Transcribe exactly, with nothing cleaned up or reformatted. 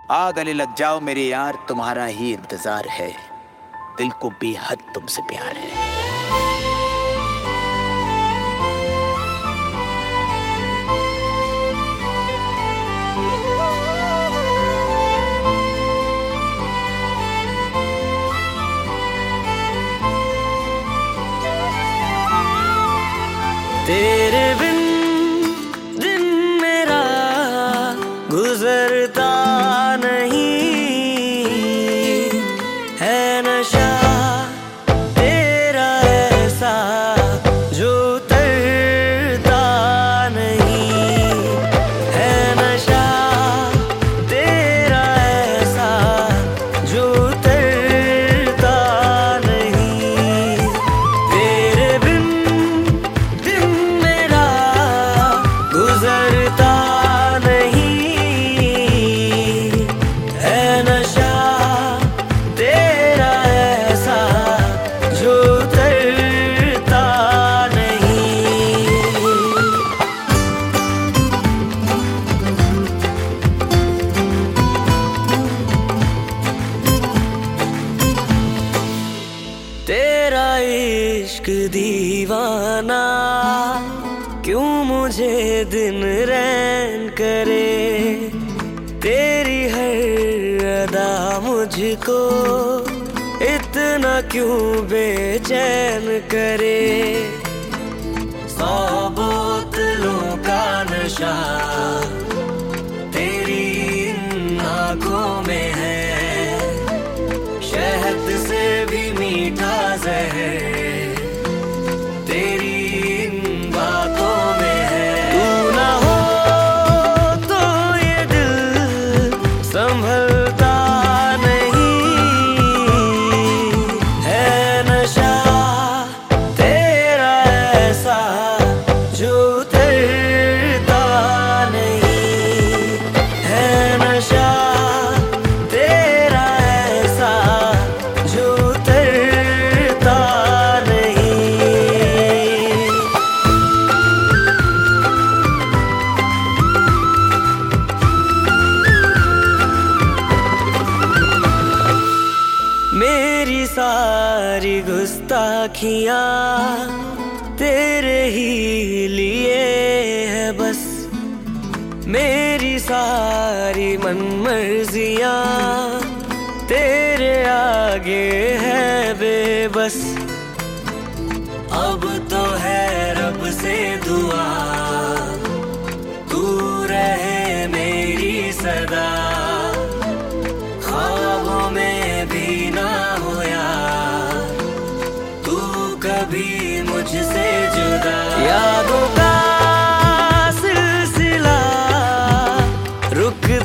आ गले लग जाओ मेरे यार, तुम्हारा ही इंतजार है, दिल को बेहद तुमसे प्यार है। तेरे बिन दिन मेरा गुजरता नहीं है, नशा तेरा ऐसा जो उतरता नहीं है, नशा तेरा ऐसा जो उतरता नहीं। तेरे बिन गुजरता नहीं है, नशा तेरा ऐसा जो उतरता नहीं। तेरा इश्क दीवाना क्यों मुझे दिन रैन करे, तेरी हर अदा मुझको इतना क्यों बेचैन करे। सौ बोतलों का नशा तेरी इन आँखों में है, शहद से भी मीठा जहर तेरी इन बातों में है। तू ना हो तो ये दिल संभलता नहीं है, नशा तेरा ऐसा जो उतरता नहीं है, नशा तेरा ऐसा जो उतरता नहीं। मेरी सारी गुस्ताखियाँ तेरे ही लिए है बस, मेरी सारी मनमर्जियाँ तेरे आगे है बेबस। अब तो है रब से दुआ, तू रहे मेरी सदा, ख्वाबों में भी ना होया तू कभी मुझसे जुदा। यादों का सिलसिला रुक